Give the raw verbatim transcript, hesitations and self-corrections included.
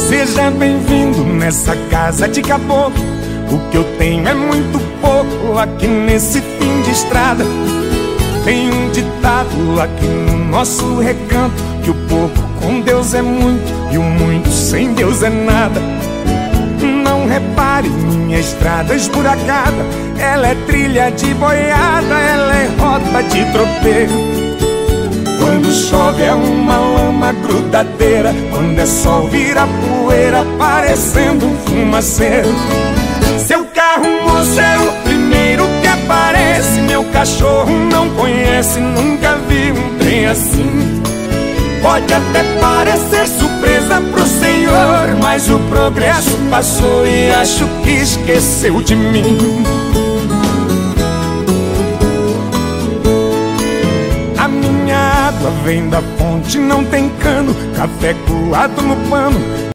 Seja bem-vindo nessa casa de caboclo. O que eu tenho é muito pouco aqui nesse fim de estrada. Tem um ditado aqui no nosso recanto, que o pouco com Deus é muito e o muito sem Deus é nada. Não repare minha estrada esburacada, ela é trilha de boiada, ela é rota de tropeiro. Quando chove é uma lama grudadeira, quando é sol vira poeira, parecendo um fumaceiro. Seu carro, moço, é o primeiro que aparece. Meu cachorro não conhece, nunca vi um trem assim. Pode até parecer surpresa pro senhor, mas o progresso passou e acho que esqueceu de mim. A minha água vem da fonte, não tem cano, café coado no pano.